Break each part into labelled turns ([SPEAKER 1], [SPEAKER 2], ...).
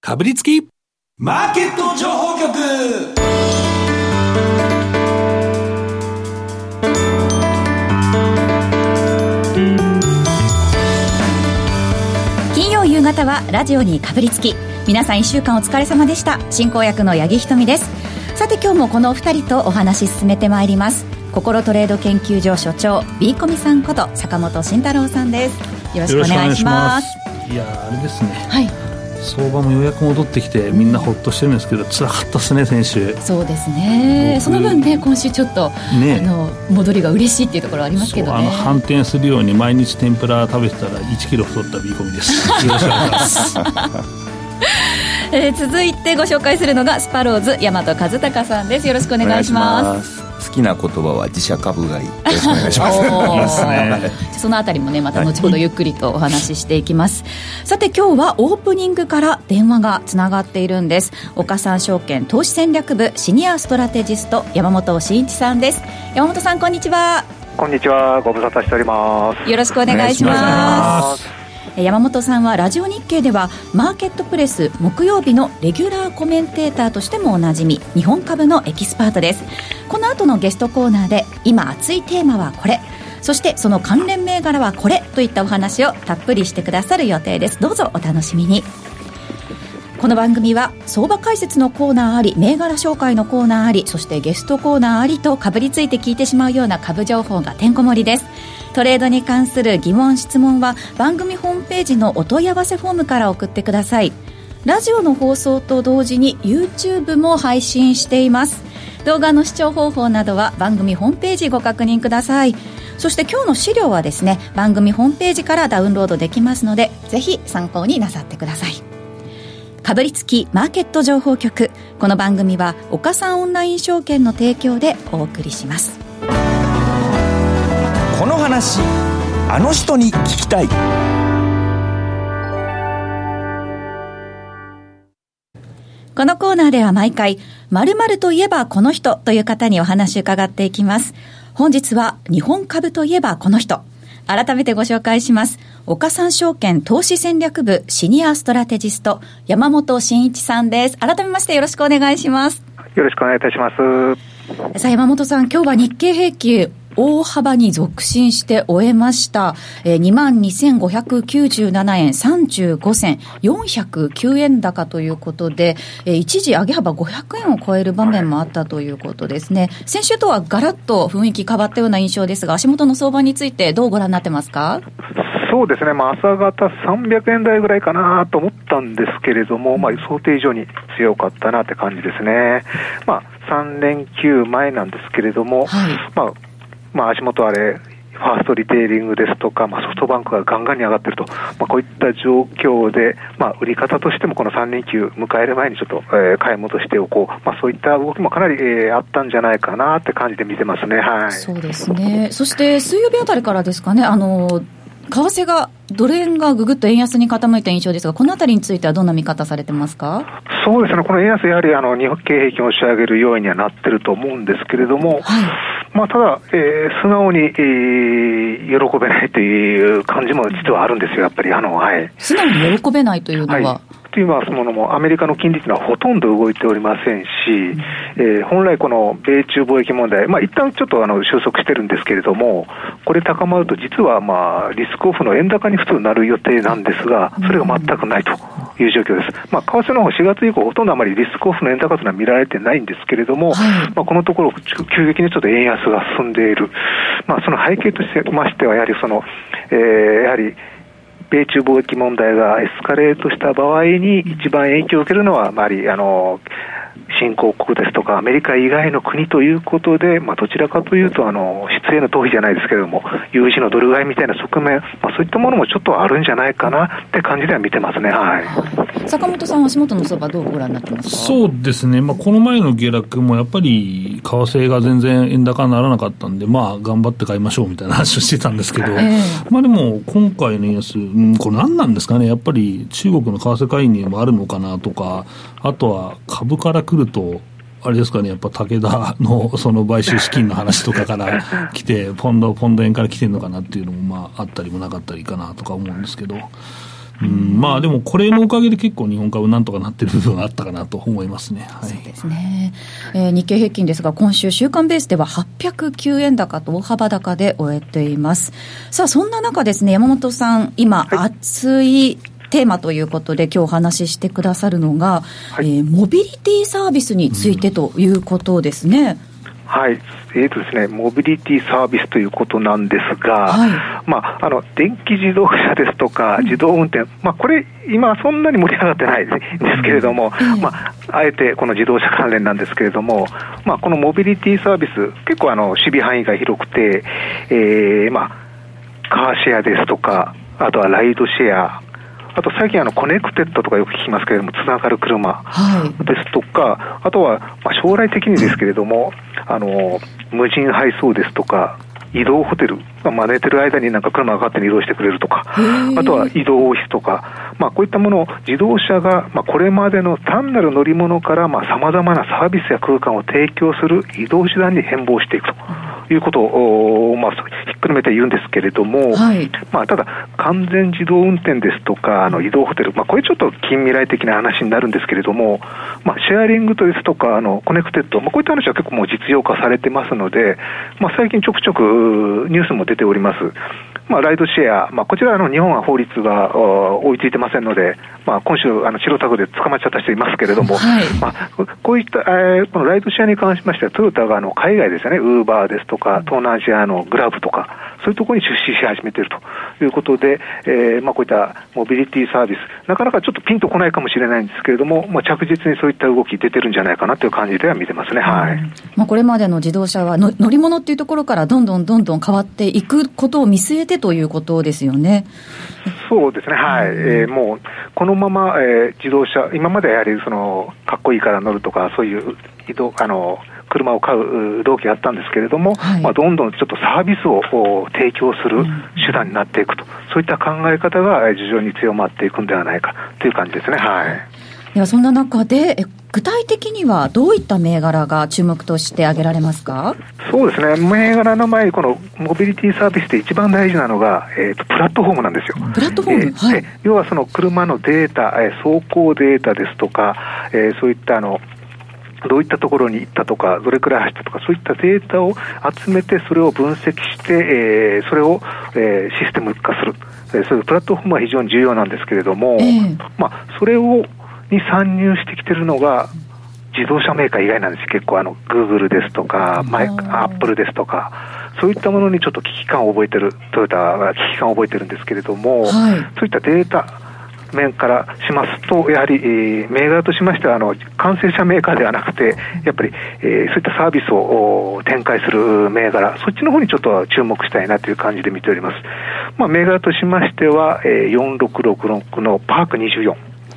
[SPEAKER 1] かぶりつきマーケット情報局。
[SPEAKER 2] 金曜夕方はラジオにかぶりつき。皆さん1週間お疲れ様でした。進行役の八木ひとみです。さて今日もこのお二人とお話進めてまいります。心トレード研究所所長 B コミさんこと坂本慎太郎さんです。よろしくお願いします。
[SPEAKER 3] いやあれですね、
[SPEAKER 2] はい、
[SPEAKER 3] 相場もようやく戻ってきてみんなほっとしてるんですけど、辛かったですね先週。
[SPEAKER 2] そうですね、その分ね今週ちょっと、戻りが嬉しいっていうところありますけどね。
[SPEAKER 3] 反転するように毎日天ぷら食べてたら1キロ太った B コミです。よろしくお願いします
[SPEAKER 2] 続いてご紹介するのがスパローズ大和和孝さんです。よろしくお願いします。
[SPEAKER 4] 好きな言葉は自社株買い。よろしくお願いします。
[SPEAKER 3] いいですね。
[SPEAKER 2] そのあたりもねまた後ほどゆっくりとお話ししていきます。さて今日はオープニングから電話がつながっているんです。岡三証券投資戦略部シニアストラテジスト山本慎一さんです。山本さんこんにちは。
[SPEAKER 5] こんにちは、ご無沙汰しております。
[SPEAKER 2] よろしくお願いします。山本さんはラジオ日経ではマーケットプレス木曜日のレギュラーコメンテーターとしてもおなじみ日本株のエキスパートです。この後のゲストコーナーで今熱いテーマはこれ、そしてその関連銘柄はこれといったお話をたっぷりしてくださる予定です。どうぞお楽しみに。この番組は相場解説のコーナーあり、銘柄紹介のコーナーあり、そしてゲストコーナーありとかぶりついて聞いてしまうような株情報がてんこ盛りです。トレードに関する疑問質問は番組ホームページのお問い合わせフォームから送ってください。ラジオの放送と同時に YouTube も配信しています。動画の視聴方法などは番組ホームページご確認ください。そして今日の資料はですね番組ホームページからダウンロードできますのでぜひ参考になさってください。かぶりつきマーケット情報局。この番組は岡三オンライン証券の提供でお送りします。
[SPEAKER 4] この話あの人に聞きたい。
[SPEAKER 2] このコーナーでは毎回〇〇といえばこの人という方にお話を伺っていきます。本日は日本株といえばこの人、改めてご紹介します。岡三証券投資戦略部シニアストラテジスト山本慎一さんです。改めましてよろしくお願いします。
[SPEAKER 5] よろしくお願いいたします。
[SPEAKER 2] さあ山本さん、今日は日経平均大幅に続伸して終えました。22,597 円35銭409円高ということで、一時上げ幅500円を超える場面もあったということですね。先週とはガラッと雰囲気変わったような印象ですが、足元の相場についてどうご覧になってますか？
[SPEAKER 5] そうですね、朝方300円台ぐらいかなと思ったんですけれども、想定以上に強かったなって感じですね。3連休前なんですけれども、はい、足元あれファーストリテイリングですとか、ソフトバンクがガンガンに上がっていると、こういった状況で、売り方としてもこの3連休迎える前にちょっと、買い戻しておこう、そういった動きもかなり、あったんじゃないかなって感じで見てますね。はい、
[SPEAKER 2] そうですね。そして水曜日あたりからですかね、為替がドル円がぐぐっと円安に傾いた印象ですが、このあたりについてはどんな見方されてますか？
[SPEAKER 5] そうですね、この円安やはり日本経平均を押し上げる要因にはなってると思うんですけれども、はい、ただ、素直に、喜べないという感じも実はあるんですよ、やっぱりはい、
[SPEAKER 2] 素直に喜べないというのは、はい、
[SPEAKER 5] というものもアメリカの金利というのはほとんど動いておりませんし、本来この米中貿易問題、一旦ちょっと収束してるんですけれども、これ高まると実はリスクオフの円高に普通なる予定なんですが、それが全くないという状況です。為替の方4月以降ほとんどあまりリスクオフの円高というのは見られてないんですけれども、このところ急激にちょっと円安が進んでいる、その背景としてましてはやはりやはり米中貿易問題がエスカレートした場合に一番影響を受けるのは新興国ですとかアメリカ以外の国ということで、どちらかというと出演の逃避じゃないですけれども有事のドル買いみたいな側面、そういったものもちょっとあるんじゃないかなって感じでは見てますね。はい、
[SPEAKER 2] 坂本さん、足元の相場どうご覧になってますか？
[SPEAKER 3] そうですね、この前の下落もやっぱり為替が全然円高にならなかったんで、頑張って買いましょうみたいな話をしてたんですけど、でも今回の円安、これ何なんですかね。やっぱり中国の為替介入もあるのかなとか、あとは株から来るとあれですかね、やっぱ武田のその買収資金の話とかから来てポンド円から来てるのかなっていうのもあったりもなかったりかなとか思うんですけど、 まあでもこれのおかげで結構日本株なんとかなってる部分があったかなと思いますね。はい、
[SPEAKER 2] そうですね。日経平均ですが今週週間ベースでは809円高と大幅高で終えています。さあそんな中ですね、山本さん今、熱いテーマということで今日お話ししてくださるのが、モビリティサービスについてということですね。
[SPEAKER 5] はい、ですね、モビリティサービスということなんですが、電気自動車ですとか自動運転、これ今そんなに盛り上がってないんですけれども、あえてこの自動車関連なんですけれども、このモビリティサービス結構守備範囲が広くて、カーシェアですとか、あとはライドシェア、あと最近コネクテッドとかよく聞きますけれども、つながる車ですとか、あとは将来的にですけれども、無人配送ですとか、移動ホテル、寝てる間になんか車が勝手に移動してくれるとか、あとは移動オフィスとか、こういったものを自動車が、これまでの単なる乗り物から様々なサービスや空間を提供する移動手段に変貌していくということを、ひっくるめて言うんですけれども、ただ完全自動運転ですとか移動ホテル、これちょっと近未来的な話になるんですけれども、シェアリングですとかコネクテッド、こういった話は結構もう実用化されてますので、最近ちょくちょくニュースも出ております。ライドシェア、こちら日本は法律が追いついてませんので、今週白タグで捕まっちゃった人いますけれども、こういった、このライドシェアに関しましてはトヨタが海外ですよね、ウーバーですとか東南アジアのグラブとかそういうところに出資し始めているということで、こういったモビリティサービスなかなかちょっとピンとこないかもしれないんですけれども、着実にそういった動き出てるんじゃないかなという感じでは見てますね。
[SPEAKER 2] これまでの自動車は乗り物っていうところからどんどん変わっていくことを見据えてということですよね。
[SPEAKER 5] そうですね、もうこのまま、自動車今までやはりかっこいいから乗るとかそういう移動車を買う動機があったんですけれども、どんどんちょっとサービスを提供する手段になっていくと、そういった考え方が徐々に強まっていくんではないかという感じですね。
[SPEAKER 2] ではそんな中で具体的にはどういった銘柄が注目として挙げられますか？
[SPEAKER 5] そうですね、銘柄の前にこのモビリティサービスで一番大事なのが、プラットフォームなんですよ。
[SPEAKER 2] プラットフォーム、
[SPEAKER 5] 要はその車のデータ、走行データですとか、そういったどういったところに行ったとかどれくらい走ったとかそういったデータを集めてそれを分析して、それを、システム化する、そういうプラットフォームは非常に重要なんですけれども、それに参入してきてるのが自動車メーカー以外なんです。結構Google ですとかApple ですとかそういったものにちょっと危機感を覚えてる、トヨタが危機感を覚えてるんですけれども、そういったデータ面からしますとやはり、銘柄としましては完成車メーカーではなくてやっぱり、そういったサービスを展開する銘柄、そっちの方にちょっと注目したいなという感じで見ております。銘柄としましては、4666のパーク24、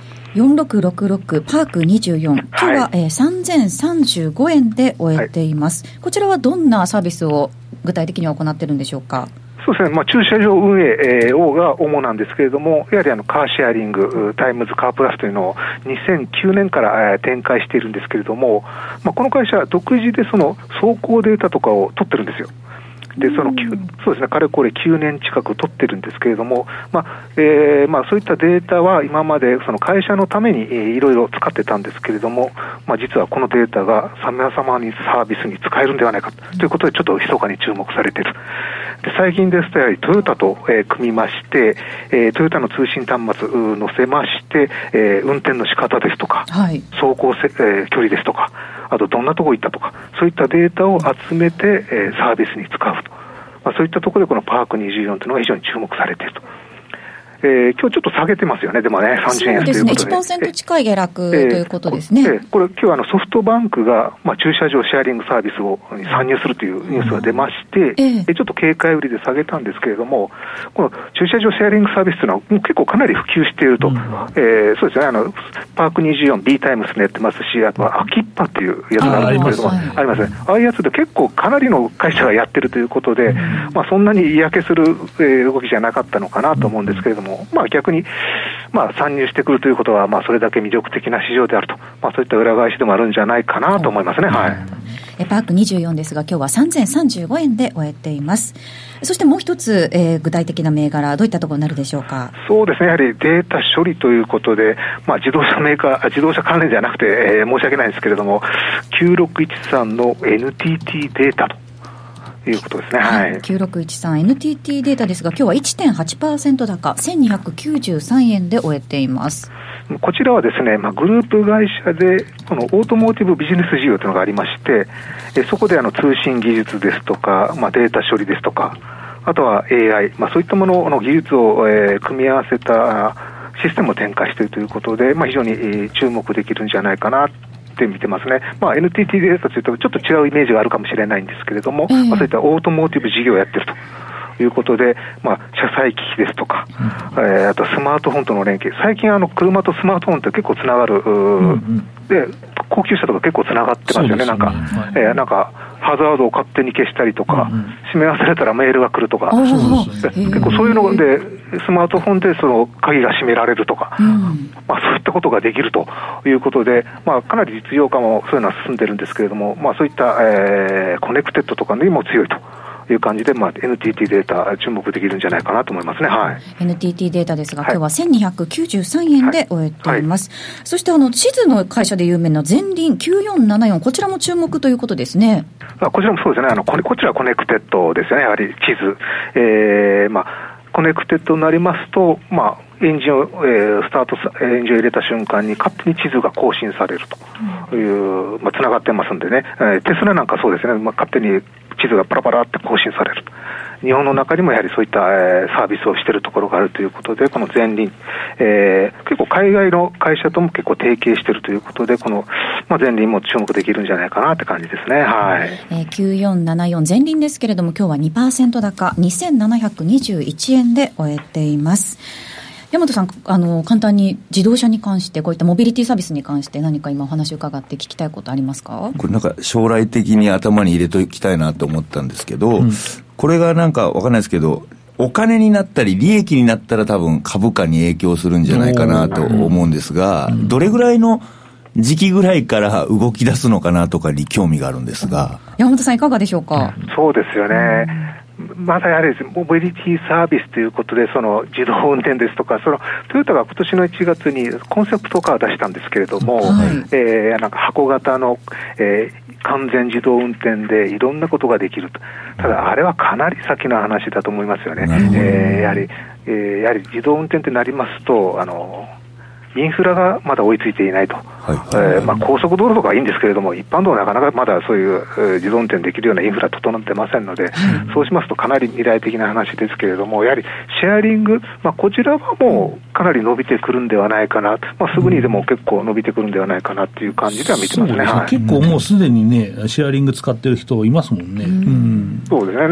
[SPEAKER 2] 4666パーク24、今日は、3035円で終えています。こちらはどんなサービスを具体的には行っているんでしょうか？
[SPEAKER 5] そうですね、駐車場運営が主なんですけれども、やはりカーシェアリング、タイムズカープラスというのを2009年から展開しているんですけれども、この会社は独自でその走行データとかを取ってるんですよ。でそうですね、かれこれ9年近く取ってるんですけれども、そういったデータは今までその会社のためにいろいろ使ってたんですけれども、実はこのデータが様々にサービスに使えるんではないかということでちょっと密かに注目されている。で最近ですとやはりトヨタと、組みまして、トヨタの通信端末載せまして、運転の仕方ですとか、走行距離ですとか、あとどんなとこ行ったとかそういったデータを集めて、サービスに使うと、そういったところでこのパーク24というのが非常に注目されていると。今日ちょっと下げてますよね。でもね、30円安ということで。
[SPEAKER 2] そうですね、1% 近い下落ということですね。
[SPEAKER 5] これ今日ソフトバンクが、駐車場シェアリングサービスを参入するというニュースが出まして、ちょっと警戒売りで下げたんですけれども、この駐車場シェアリングサービスというのはもう結構かなり普及していると。そうですね、パーク24 B タイムスもやってますし、あとはアキッパっていうやつがあるんですけれども、ありますね。ああいうやつで結構かなりの会社がやってるということで、そんなに嫌気する動きじゃなかったのかなと思うんですけれども、 も、逆に、参入してくるということは、それだけ魅力的な市場であると、そういった裏返しでもあるんじゃないかなと思いますね。はい。
[SPEAKER 2] パーク24ですが、今日は3035円で終えています。そしてもう一つ、具体的な銘柄、どういったところになるでしょうか。
[SPEAKER 5] そうですね、やはりデータ処理ということで、自動車関連じゃなくて、申し訳ないんですけれども、9613の NTT データということですね。はい。
[SPEAKER 2] 9613 NTT データですが、今日は 1.8% 高、1293円で終えています。
[SPEAKER 5] こちらはですね、グループ会社でこのオートモーティブビジネス事業というのがありまして、そこで通信技術ですとか、データ処理ですとか、あとは AI、そういったものの技術を、組み合わせたシステムを展開しているということで、非常に、注目できるんじゃないかなって見てますね。NTT データというとちょっと違うイメージがあるかもしれないんですけれども、そういったオートモーティブ事業をやっているということで、車載機器ですとか、あとスマートフォンとの連携、最近車とスマートフォンって結構つながる、で高級車とか結構つながってますよね。なんかハザードを勝手に消したりとか、閉め忘れたらメールが来るとか、結構そういうのでスマートフォンでその鍵が閉められるとか、そういったことができるということで、かなり実用化もそういうのは進んでるんですけれども、そういった、コネクテッドとかにも強いという感じで、NTT データ注目できるんじゃないかなと思いますね。はい。
[SPEAKER 2] NTT データですが、今日は1293円で終えています。そして地図の会社で有名なゼンリン9474、こちらも注目ということですね。
[SPEAKER 5] こちらもそうですね。こちらはコネクテッドですよね。やはり地図、コネクテッドになりますと、エンジンを、スタートエンジンを入れた瞬間に勝手に地図が更新されるという、つながってますんでね、テスラなんかそうですね、勝手に地図がパラパラって更新される。日本の中にもやはりそういった、サービスをしているところがあるということで、このゼンリン、結構海外の会社とも結構提携しているということで、この、ゼンリンも注目できるんじゃないかなって感じですね。はい。
[SPEAKER 2] 9474ゼンリンですけれども、今日は 2% 高、2721円で終えています。山本さん、簡単に自動車に関して、こういったモビリティサービスに関して何か今お話を伺って聞きたいことありますか？
[SPEAKER 4] これ将来的に頭に入れておきたいなと思ったんですけど、これがわかんないですけど、お金になったり利益になったら多分株価に影響するんじゃないかなと思うんですが、どれぐらいの時期ぐらいから動き出すのかなとかに興味があるんですが、
[SPEAKER 2] 山本さんいかがでしょうか？
[SPEAKER 5] そうですよね。まだやはりモビリティサービスということで、その自動運転ですとか、トヨタが今年の1月にコンセプトカーを出したんですけれども、箱型の、完全自動運転でいろんなことができると。ただあれはかなり先の話だと思いますよね。やはり自動運転ってなりますと、インフラがまだ追いついていないと、高速道路とかはいいんですけれども、一般道はなかなかまだそういう自動運転できるようなインフラ整ってませんので、そうしますとかなり未来的な話ですけれども、やはりシェアリング、こちらはもうかなり伸びてくるんではないかな、すぐにでも結構伸びてくるんではないかなという感じでは見てますね。はい、
[SPEAKER 3] 結構もうすでにね、シェアリング使ってる人いますもんね。
[SPEAKER 5] そうですね。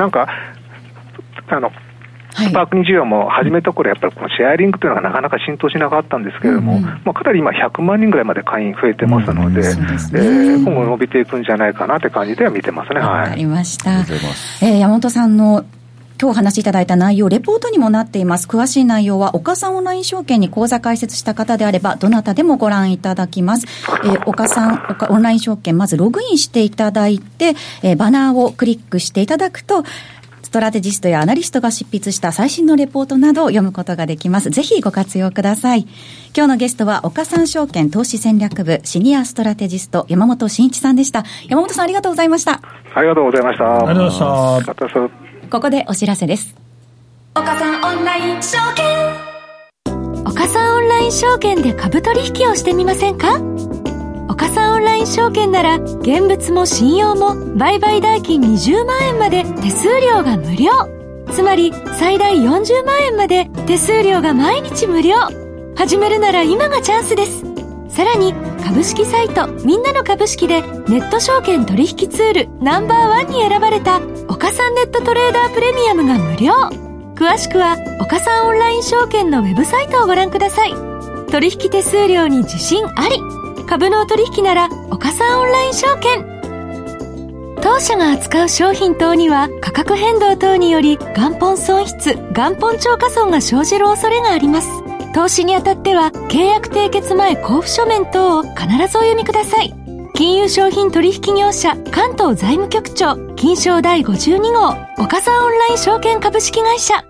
[SPEAKER 5] スパーク24も始めた頃やっぱりこのシェアリングというのがなかなか浸透しなかったんですけれども、かなり今100万人ぐらいまで会員増えてますので、今後伸びていくんじゃないかなって感じでは見てますね。
[SPEAKER 2] わかりました。山本さんの今日お話しいただいた内容、レポートにもなっています。詳しい内容は岡さんオンライン証券に口座開設した方であればどなたでもご覧いただきます。岡さんオンライン証券、まずログインしていただいて、バナーをクリックしていただくと、ストラテジストやアナリストが執筆した最新のレポートなどを読むことができます。ぜひご活用ください。今日のゲストは岡三証券投資戦略部シニアストラテジスト山本真一さんでした。山本さんありがとうございました。
[SPEAKER 5] ありがとうございました。
[SPEAKER 3] ありがとうございました。
[SPEAKER 2] ここでお知らせです。
[SPEAKER 6] 岡三オンライン証券、岡三オンライン証券で株取引をしてみませんか？岡三オンライン証券なら現物も信用も売買代金20万円まで手数料が無料。つまり最大40万円まで手数料が毎日無料。始めるなら今がチャンスです。さらに株式サイトみんなの株式でネット証券取引ツールNo.1に選ばれた岡三ネットトレーダープレミアムが無料。詳しくは岡三オンライン証券のウェブサイトをご覧ください。取引手数料に自信あり。株の取引なら岡三オンライン証券。当当社が扱う商品等には価格変動等により元本損失、元本超過損が生じる恐れがあります。投資にあたっては契約締結前交付書面等を必ずお読みください。金融商品取引業者関東財務局長金商第52号岡三オンライン証券株式会社。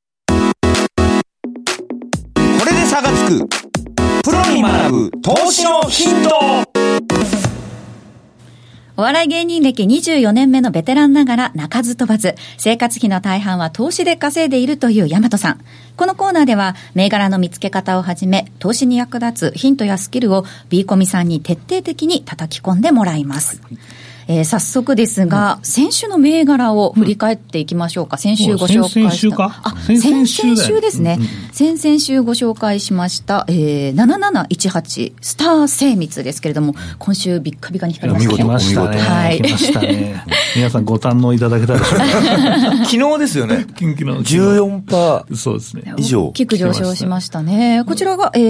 [SPEAKER 1] これで差がつくプロに学ぶ投資のヒント。
[SPEAKER 2] お笑い芸人歴24年目のベテランながら鳴かず飛ばず、生活費の大半は投資で稼いでいるという大和さん。このコーナーでは銘柄の見つけ方をはじめ投資に役立つヒントやスキルを B コミさんに徹底的に叩き込んでもらいます。早速ですが、先週の銘柄を振り返っていきましょうか。先週ご紹介した
[SPEAKER 3] 先々週か、
[SPEAKER 2] 先々週ですね、先々週ご紹介しました、7718スター精密ですけれども、今週ビッカビカに光りました。
[SPEAKER 3] 来ましたね、はい、来ましたね皆さんご堪能いただけたでしょうか
[SPEAKER 4] 昨日ですよね。
[SPEAKER 3] 昨日
[SPEAKER 4] 14%
[SPEAKER 3] そうですね、
[SPEAKER 4] 以上
[SPEAKER 2] 大きく上昇しましたね。こちらが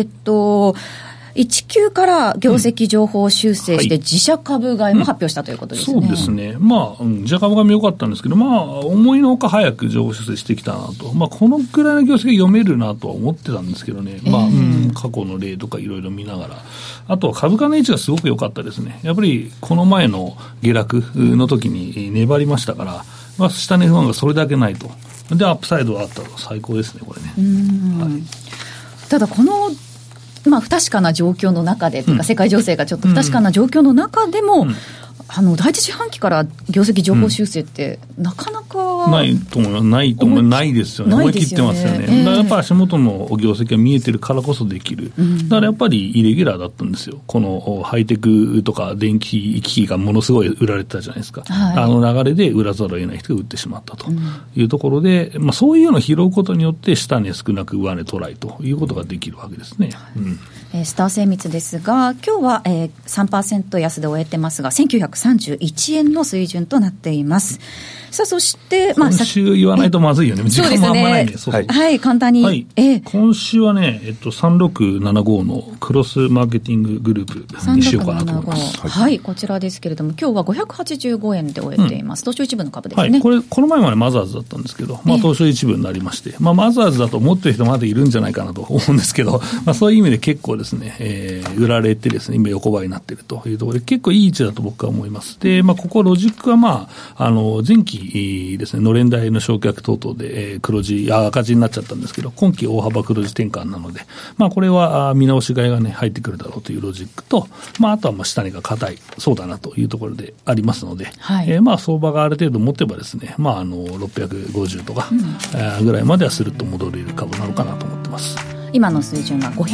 [SPEAKER 2] 19から業績情報修正して自社株買いも発表したということですね。
[SPEAKER 3] そうですね。自社株買いも良かったんですけど、思いのほか早く情報修正してきたなと。このくらいの業績読めるなとは思ってたんですけどね。過去の例とかいろいろ見ながら。あと株価の位置がすごく良かったですね。やっぱりこの前の下落の時に粘りましたから、下値不安がそれだけないと。で、アップサイドがあったと。最高ですね、これね。はい、
[SPEAKER 2] ただこの不確かな状況の中でというか、世界情勢がちょっと不確かな状況の中でも、第一四半期から業績情報修正ってなかなか
[SPEAKER 3] ないと思う。ないですよね。思い切ってますよね。だからやっぱり足元の業績が見えてるからこそできる。だからやっぱりイレギュラーだったんですよ。このハイテクとか電気機器がものすごい売られてたじゃないですか。はい、流れで売らざるを得ない人が売ってしまったというところで、そういうのを拾うことによって下値少なく上値トライということができるわけですね。
[SPEAKER 2] スター精密ですが、今日は、3% 安で終えてますが、1931円の水準となっています。さあ、そして、
[SPEAKER 3] 今週言わないとまずいよね。時間もあんまないね。
[SPEAKER 2] はい、簡単に。
[SPEAKER 3] はい、今週はね、3675のクロスマーケティンググループにしようかなと思います。
[SPEAKER 2] はい、こちらですけれども、今日は585円で終えています。東証一部の株ですね。
[SPEAKER 3] はい、この前までマザーズだったんですけど、東証一部になりまして、マザーズだと思ってる人まだいるんじゃないかなと思うんですけど、そういう意味で結構ですね、売られてですね、今横ばいになっているというところで、結構いい位置だと僕は思います。で、ここロジックは前期ですね、のれん代の償却等々で、赤字になっちゃったんですけど、今期大幅黒字転換なので、これは見直し買いがね、入ってくるだろうというロジックと、あとは下値が硬い、そうだなというところでありますので、はい、相場がある程度持てばですね、650とか、ぐらいまではすると戻れる株なのかなと思ってます。
[SPEAKER 2] 今の水準は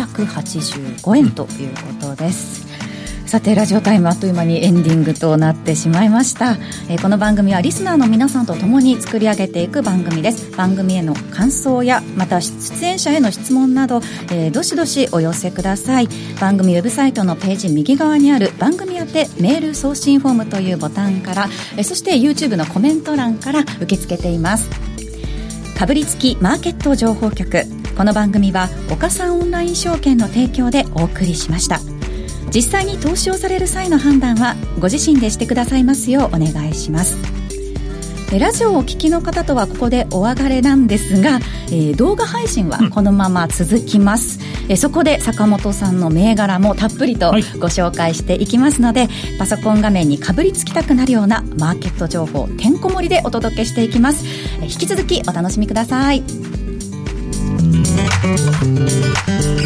[SPEAKER 2] 585円ということです。さて、ラジオタイムあっという間にエンディングとなってしまいました。この番組はリスナーの皆さんと共に作り上げていく番組です。番組への感想やまた出演者への質問など、どしどしお寄せください。番組ウェブサイトのページ右側にある番組宛てメール送信フォームというボタンから、そして YouTube のコメント欄から受け付けています。かぶりつきマーケット情報局、この番組は岡三オンライン証券の提供でお送りしました。実際に投資をされる際の判断はご自身でしてくださいますようお願いします。ラジオをお聞きの方とはここでお別れなんですが、動画配信はこのまま続きます。そこで坂本さんの銘柄もたっぷりとご紹介していきますので、パソコン画面にかぶりつきたくなるようなマーケット情報てんこ盛りでお届けしていきます。引き続きお楽しみください。